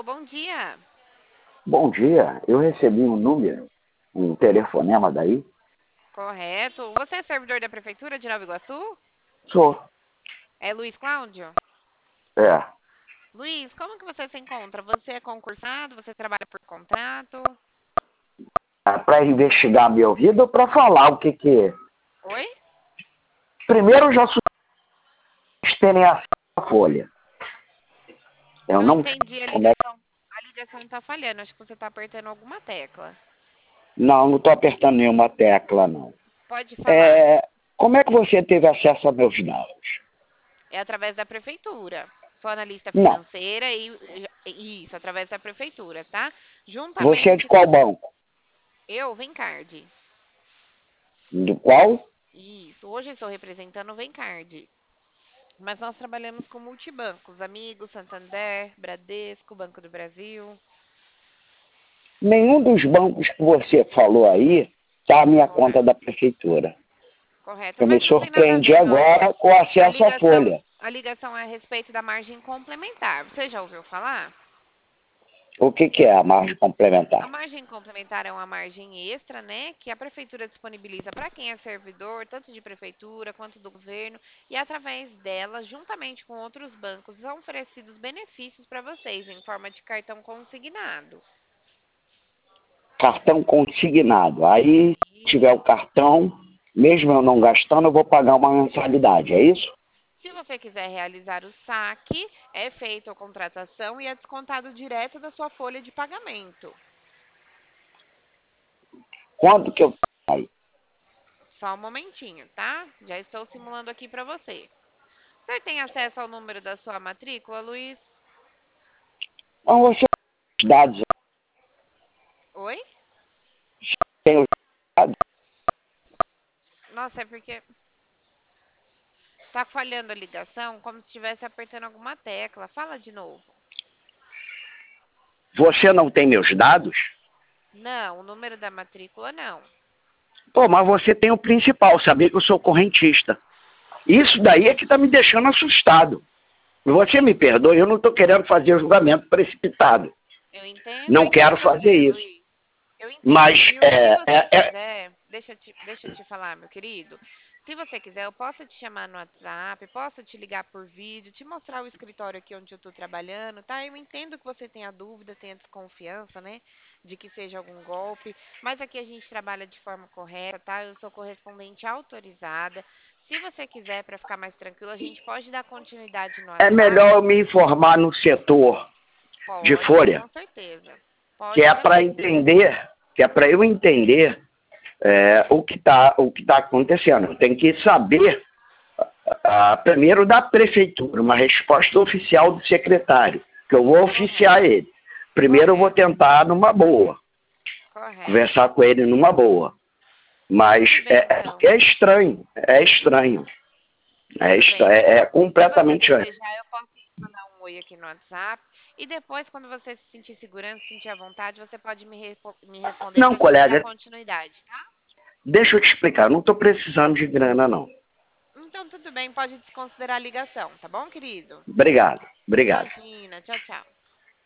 Alô, bom dia. Bom dia, eu recebi um número, um telefonema daí. Correto. Você é servidor da Prefeitura de Nova Iguaçu? Sou, É Luiz Cláudio? é. Luiz, como que você se encontra? Você é concursado? Você trabalha por contrato? Para investigar a minha vida ou para falar o que que é? Oi? Primeiro, eu já terem acesso à folha. Eu Não não sei entendi a como é. ligação. A ligação está falhando. Acho que você está apertando alguma tecla. Não estou apertando nenhuma tecla, não. Pode falar. Como é que você teve acesso a meus dados? É através da Prefeitura. Sou analista Não. financeira e isso, através da Prefeitura, tá? Você é de Juntamente qual com banco? eu, Vencard. Do qual? Isso. Hoje estou representando o Vencard. Mas nós trabalhamos com multibancos, Amigos, Santander, Bradesco, Banco do Brasil. Nenhum dos bancos que você falou aí está a minha conta Correto. da prefeitura. Correto. Eu me Mas não tem nada a surpreendi ver, não. agora com o A acesso à ligação, folha. a ligação é a respeito da margem complementar. Você já ouviu falar? O que que é a margem A complementar? margem complementar é uma margem extra, né, que a prefeitura disponibiliza para quem é servidor, tanto de prefeitura quanto do governo, e através dela, juntamente com outros bancos, são oferecidos benefícios para vocês em forma de cartão consignado. Cartão consignado. Aí, se tiver o cartão, mesmo eu não gastando, eu vou pagar uma mensalidade, é isso? Se você quiser realizar o saque, é feita a contratação e é descontado direto da sua folha de pagamento. Quanto que eu pago? Só um momentinho, tá? Já estou simulando aqui para você. Você tem acesso ao número da sua matrícula, Luiz? Então, você tem os dados, Oi? tem os dados. Nossa, é porque tá falhando a ligação, como se estivesse apertando alguma tecla. Fala de novo. Você não tem meus dados? Não, o número da matrícula não. Pô, mas você tem o principal, saber que eu sou correntista. Isso daí é que está me deixando assustado. Você me perdoe, eu não estou querendo fazer julgamento precipitado. Eu entendo a Não quero fazer equivocação, isso. Luiz. Eu Mas entendo, viu? Se você quiser, deixa eu te falar, meu querido. Se você quiser, eu posso te chamar no WhatsApp, posso te ligar por vídeo, te mostrar o escritório aqui onde eu estou trabalhando, tá? Eu entendo que você tenha dúvida, tenha desconfiança, né? De que seja algum golpe, mas aqui a gente trabalha de forma correta, tá? Eu sou correspondente autorizada. Se você quiser, para ficar mais tranquilo, a gente pode dar continuidade no é melhor eu WhatsApp. me informar no setor de Pode, folha, com certeza. que Pode é para fazer. entender, que é para eu entender o que tá acontecendo. Eu tenho que saber, primeiro, da prefeitura, uma resposta oficial do secretário, que eu vou oficiar Correto, ele. Primeiro eu vou correto, tentar numa boa, correto. conversar com ele numa boa. Mas Tudo bem, então. é estranho, é estranho. Tudo bem. É Se você completamente estranho. desejar, eu posso te mandar um oi aqui no WhatsApp. E depois, quando você se sentir segurança, se sentir à vontade, você pode me responder Não, para a gente dar colega, continuidade, tá? deixa eu te explicar, eu não estou precisando de grana, não. Então, tudo bem, pode desconsiderar a ligação, tá bom, querido? Obrigado, obrigado. Imagina. Tchau, tchau.